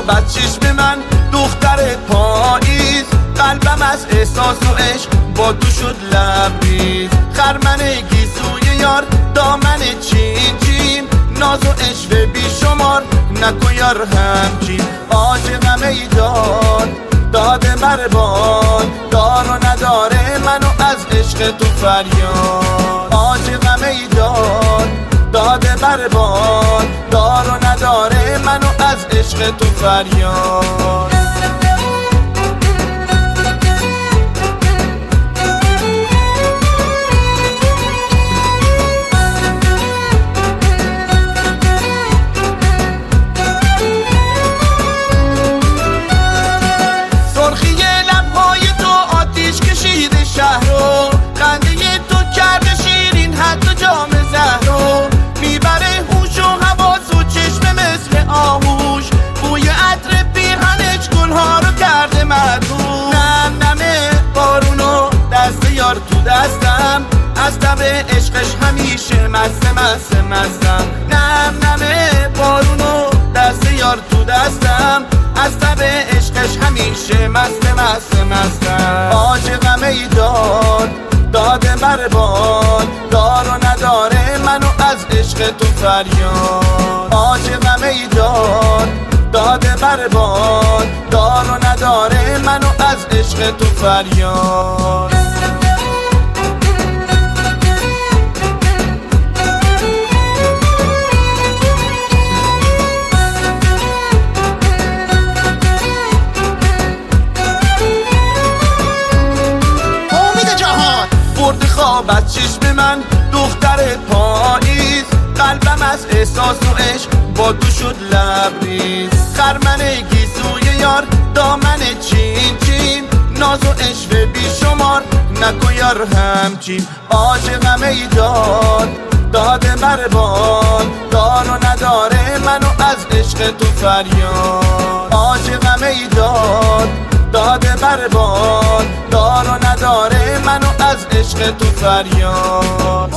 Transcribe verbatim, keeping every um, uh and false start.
خواب از چشم من دختر پاییز، قلبم از احساس و عشق با تو شد لبریز. خرمن گیسوی یار دامن چین چین، ناز و عشق بی شمار نکو یار همچین. عاشقم ای داد داد مربان، دار و نداره منو از عشق تو فریاد. عاشقم ای داد داد مربان، دار و نداره منو از عشق تو فریاد. تو دستم از تب عشقش همیشه مست مست مستم. نم نمه بارونو دست یار تو دستم از تب عشقش همیشه مست مست مستم. عاشقم ای داد داد مربان، دار و نداره منو از عشق تو فریاد. عاشقم ای داد داد مربان، دار و نداره منو از عشق تو فریاد. خواب از چشم من دختر پاییز، قلبم از احساس و عشق با تو شد لبریز. خرمن گیسوی یار دامن چین چین، ناز و عشق بی شمار نکو یار همچین. عاشقم ای داد داد مربان، دار و نداره منو از عشق تو فریاد. عاشقم ای داد داد مربان، دار و نداره منو از عشق تو فریاد.